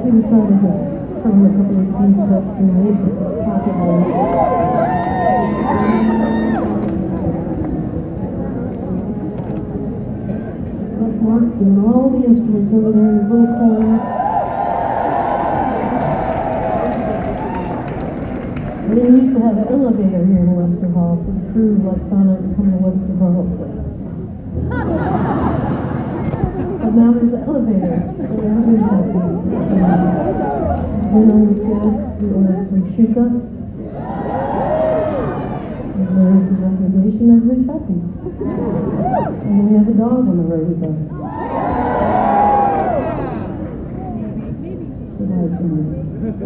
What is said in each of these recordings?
We decided to throw in a couple of deep cuts tonight. This is Pocket Lake. That's Mark doing all the instruments over there in his little corner. We used to have an elevator here in Webster Hall, so the crew found out to come to Webster Hall. But now there's an elevator, so everybody's happy. Dinner was good. We ordered from Shuka. And there's the recommendation, everybody's happy. And then we have a dog on the road with us. Goodbye, somebody.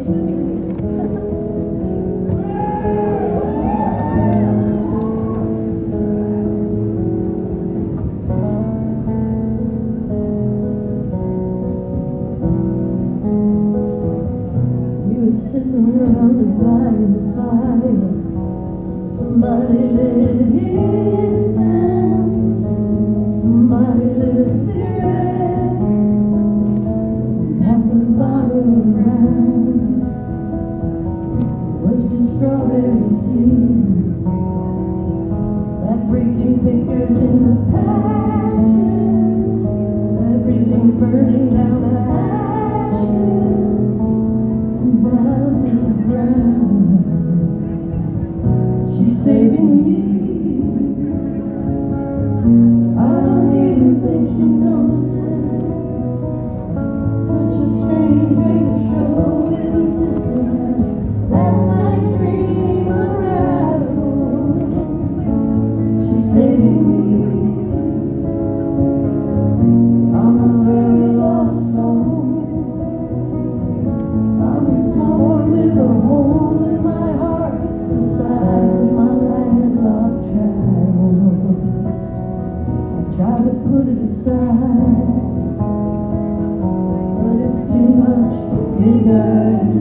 Sitting around the by the fire, somebody lit incense, somebody lit a cigarette, passed the bottle around. It was just strawberry seed, back-breaking pictures in the passions, everything's burning down the ashes and down to the ground. She's saving me. I don't even think she knows it. Such a strange way to show it was distant. Last night's dream unravels. She's saving me. I'm a very lost soul. I was born with a hole in my heart the size of my landlocked child. I try to put it aside, but it's too much bigger.